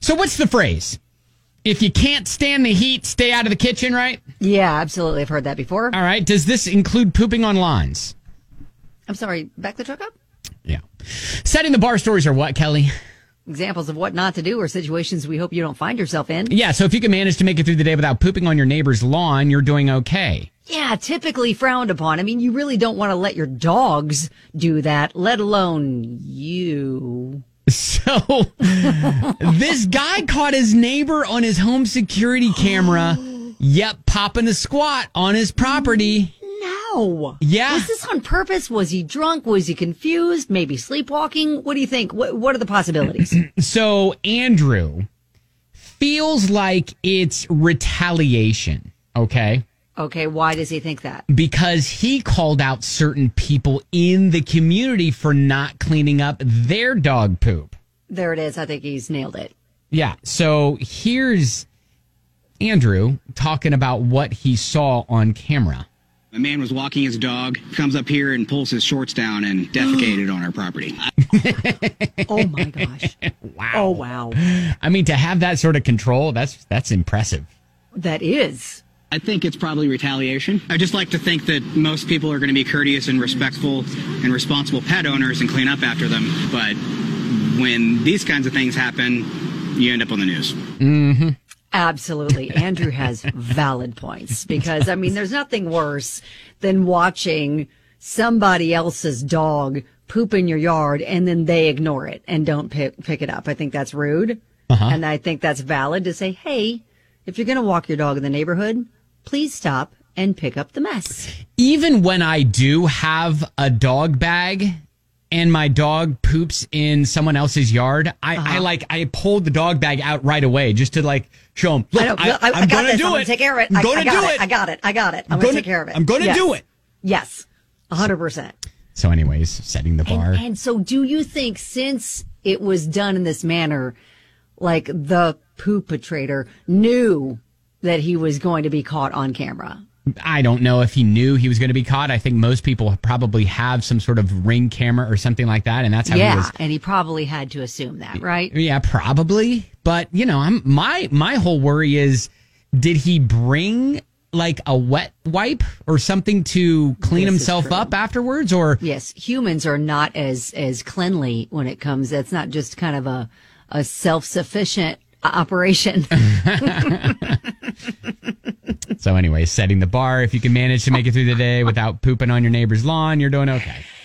So what's the phrase? If you can't stand the heat, stay out of the kitchen, right? Yeah, absolutely. I've heard that before. All right. Does this include pooping on lawns? I'm sorry, back the truck up? Yeah. Setting the bar stories are what, Kelly? Examples of what not to do or situations we hope you don't find yourself in. Yeah, so if you can manage to make it through the day without pooping on your neighbor's lawn, you're doing okay. Yeah, typically frowned upon. I mean, you really don't want to let your dogs do that, let alone you. So, this guy caught his neighbor on his home security camera. Yep, popping a squat on his property. No. Yeah. Was this on purpose? Was he drunk? Was he confused? Maybe sleepwalking? What do you think? What are the possibilities? So, Andrew feels like it's retaliation, okay? Okay, why does he think that? Because he called out certain people in the community for not cleaning up their dog poop. There it is. I think he's nailed it. Yeah. So here's Andrew talking about what he saw on camera. A man was walking his dog, comes up here and pulls his shorts down and defecated on our property. Oh, my gosh. Wow. Oh, wow. I mean, to have that sort of control, that's impressive. That is. I think it's probably retaliation. I just like to think that most people are going to be courteous and respectful and responsible pet owners and clean up after them. But when these kinds of things happen, you end up on the news. Mm-hmm. Absolutely. Andrew has valid points because, I mean, there's nothing worse than watching somebody else's dog poop in your yard and then they ignore it and don't pick it up. I think that's rude. And I think that's valid to say, hey, if you're going to walk your dog in the neighborhood, please stop and pick up the mess. Even when I do have a dog bag and my dog poops in someone else's yard, I pulled the dog bag out right away just to like show him, look, I'm going to do it. I'm going to take care of it. I'm going to do it. I got it. I'm going to take care of it. I'm going to do it. Yes. 100%. So anyways, setting the bar. And so do you think since it was done in this manner, like the poopatrator knew that he was going to be caught on camera? I don't know if he knew he was going to be caught. I think most people probably have some sort of Ring camera or something like that, and that's how he was. And he probably had to assume that, right? Yeah, probably. But you know, my whole worry is, did he bring like a wet wipe or something to clean himself up afterwards? Or yes, humans are not as cleanly when it comes. That's not just kind of a self-sufficient operation. So anyway, setting the bar. If you can manage to make it through the day without pooping on your neighbor's lawn, you're doing okay.